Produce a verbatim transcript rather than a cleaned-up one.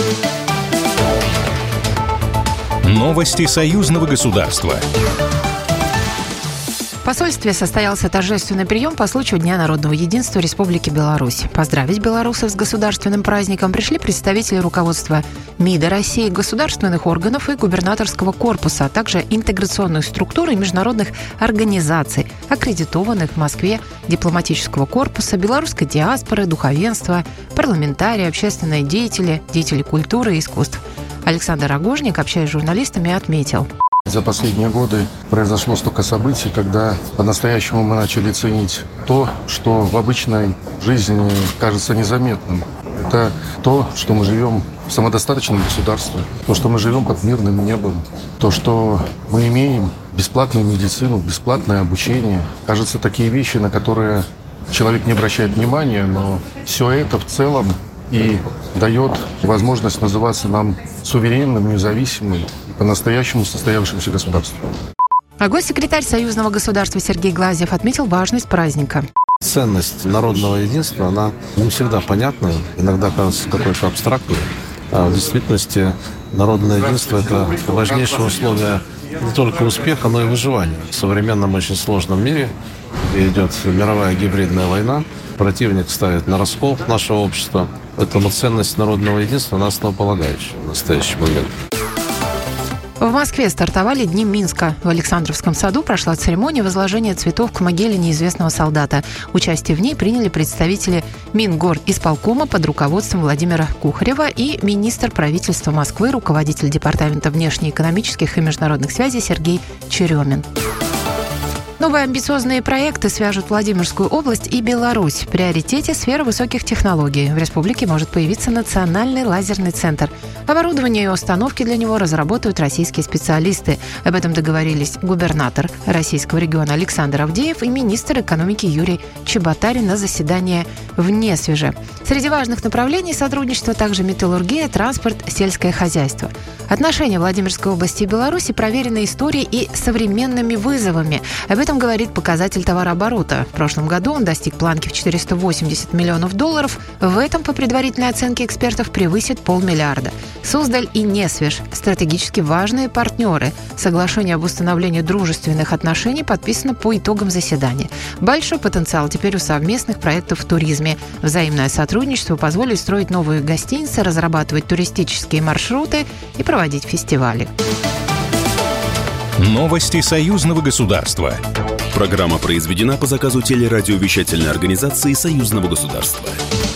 Новости союзного государства. В посольстве состоялся торжественный прием по случаю Дня народного единства Республики Беларусь. Поздравить белорусов с государственным праздником пришли представители руководства МИДа России, государственных органов и губернаторского корпуса, а также интеграционных структур и международных организаций, аккредитованных в Москве, дипломатического корпуса, белорусской диаспоры, духовенства, парламентарии, общественные деятели, деятели культуры и искусств. Александр Рогожник, общаясь с журналистами, отметил: за последние годы произошло столько событий, когда по-настоящему мы начали ценить то, что в обычной жизни кажется незаметным. Это то, что мы живем в самодостаточном государстве, то, что мы живем под мирным небом, то, что мы имеем бесплатную медицину, бесплатное обучение. Кажется, такие вещи, на которые человек не обращает внимания, но все это в целом и дает возможность называться нам суверенным, независимым, по-настоящему состоявшимся государством. А госсекретарь Союзного государства Сергей Глазьев отметил важность праздника. Ценность народного единства, она не всегда понятна, иногда кажется какой-то абстрактной. А в действительности народное единство – это важнейшее условие не только успеха, но и выживания. В современном очень сложном мире, где идет мировая гибридная война, противник ставит на раскол нашего общества. Поэтому ценность народного единства, она основополагающая в настоящий момент. В Москве стартовали Дни Минска. В Александровском саду прошла церемония возложения цветов к могиле неизвестного солдата. Участие в ней приняли представители Мингорисполкома под руководством Владимира Кухарева и министр правительства Москвы, руководитель Департамента внешнеэкономических и международных связей Сергей Черемин. Новые амбициозные проекты свяжут Владимирскую область и Беларусь. В приоритете сфера высоких технологий. В республике может появиться национальный лазерный центр. Оборудование и установки для него разработают российские специалисты. Об этом договорились губернатор российского региона Александр Авдеев и министр экономики Юрий Чеботарин на заседании в Несвеже. Среди важных направлений сотрудничества также металлургия, транспорт, сельское хозяйство. Отношения Владимирской области и Беларуси проверены историей и современными вызовами. Об этом говорит показатель товарооборота. В прошлом году он достиг планки в четыреста восемьдесят миллионов долларов. В этом, по предварительной оценке экспертов, превысит полмиллиарда. Суздаль и Несвеж – стратегически важные партнеры. Соглашение об установлении дружественных отношений подписано по итогам заседания. Большой потенциал теперь у совместных проектов в туризме. Взаимное сотрудничество позволит строить новые гостиницы, разрабатывать туристические маршруты и проводить фестивали. Новости союзного государства. Программа произведена по заказу телерадиовещательной организации Союзного государства.